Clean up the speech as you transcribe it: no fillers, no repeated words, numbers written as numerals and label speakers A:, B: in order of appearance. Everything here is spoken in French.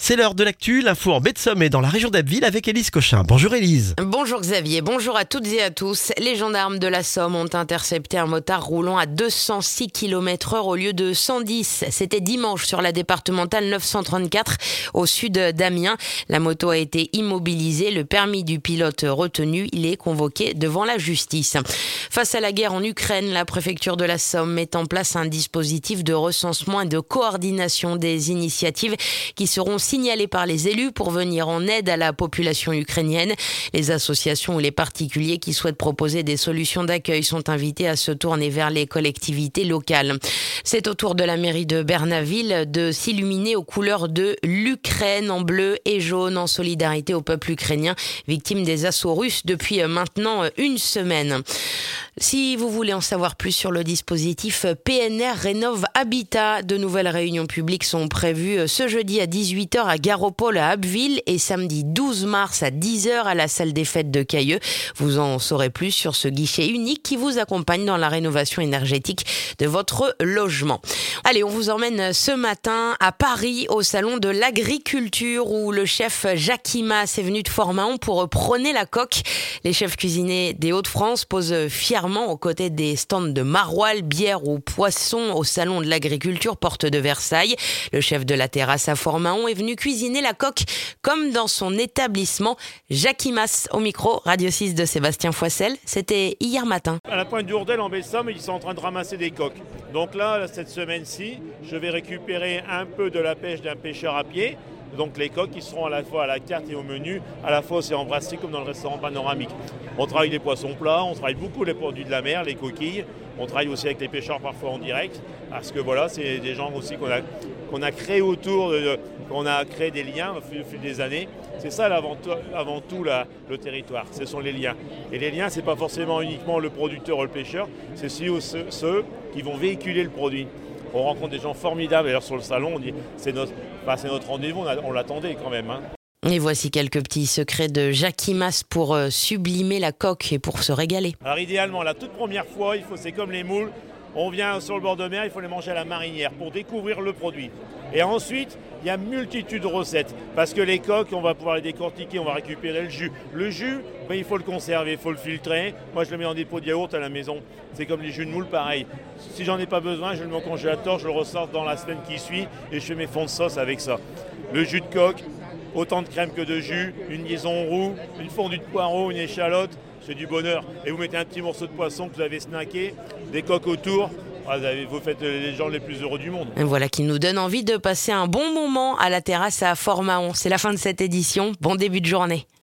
A: C'est l'heure de l'actu, l'info en baie de Somme et dans la région d'Abbeville avec Élise Cochin. Bonjour Élise.
B: Bonjour Xavier, bonjour à toutes et à tous. Les gendarmes de la Somme ont intercepté un motard roulant à 206 km/h au lieu de 110. C'était dimanche sur la départementale 934 au sud d'Amiens. La moto a été immobilisée, le permis du pilote retenu. Il est convoqué devant la justice. Face à la guerre en Ukraine, la préfecture de la Somme met en place un dispositif de recensement et de coordination des initiatives qui seront signalées par les élus pour venir en aide à la population ukrainienne. Les associations ou les particuliers qui souhaitent proposer des solutions d'accueil sont invités à se tourner vers les collectivités locales. C'est au tour de la mairie de Bernaville de s'illuminer aux couleurs de l'Ukraine en bleu et jaune en solidarité au peuple ukrainien victime des assauts russes depuis maintenant une semaine. Si vous voulez en savoir plus sur le dispositif PNR Rénov Habitat, de nouvelles réunions publiques sont prévues ce jeudi à 18h à Garopol à Abbeville et samedi 12 mars à 10h à la salle des fêtes de Cailleux. Vous en saurez plus sur ce guichet unique qui vous accompagne dans la rénovation énergétique de votre logement. Allez, on vous emmène ce matin à Paris au salon de l'agriculture où le chef Jacques Imas est venu de Fort-Mahon pour prôner la coque. Les chefs cuisiniers des Hauts-de-France posent fièrement aux côtés des stands de maroilles, bières ou poissons au salon de l'agriculture porte de Versailles. Le chef de la terrasse à Fort-Mahon est venu cuisiner la coque comme dans son établissement. Jacques Imas au micro, Radio 6 de Sébastien Foissel. C'était hier matin.
C: À la pointe du Hourdel en Baie-Somme, ils sont en train de ramasser des coques. Donc là, cette semaine-ci, je vais récupérer un peu de la pêche d'un pêcheur à pied. Donc les coques qui seront à la fois à la carte et au menu, à la fois c'est en brasserie comme dans le restaurant panoramique. On travaille les poissons plats, on travaille beaucoup les produits de la mer, les coquilles. On travaille aussi avec les pêcheurs parfois en direct, parce que voilà, c'est des gens aussi qu'on a créé autour, qu'on a créé des liens au fil des années. C'est ça avant tout le territoire, ce sont les liens. Et les liens, c'est pas forcément uniquement le producteur ou le pêcheur, c'est aussi ceux qui vont véhiculer le produit. On rencontre des gens formidables, d'ailleurs sur le salon, on dit c'est notre rendez-vous, on l'attendait quand même.
B: Et voici quelques petits secrets de Jacques Imas pour sublimer la coque et pour se régaler.
C: Alors idéalement, la toute première fois, c'est comme les moules, on vient sur le bord de mer, il faut les manger à la marinière pour découvrir le produit. Et ensuite, il y a multitude de recettes, parce que les coques, on va pouvoir les décortiquer, on va récupérer le jus. Le jus, il faut le conserver, il faut le filtrer. Moi, je le mets dans des pots de yaourt à la maison. C'est comme les jus de moule, pareil. Si j'en ai pas besoin, je le mets au congélateur, je le ressors dans la semaine qui suit et je fais mes fonds de sauce avec ça. Le jus de coque, autant de crème que de jus, une liaison roux, une fondue de poireaux, une échalote, c'est du bonheur. Et vous mettez un petit morceau de poisson que vous avez snacké, des coques autour. Vous faites les gens les plus heureux du monde.
B: Et voilà qui nous donne envie de passer un bon moment à la terrasse à Fort-Mahon. C'est la fin de cette édition. Bon début de journée.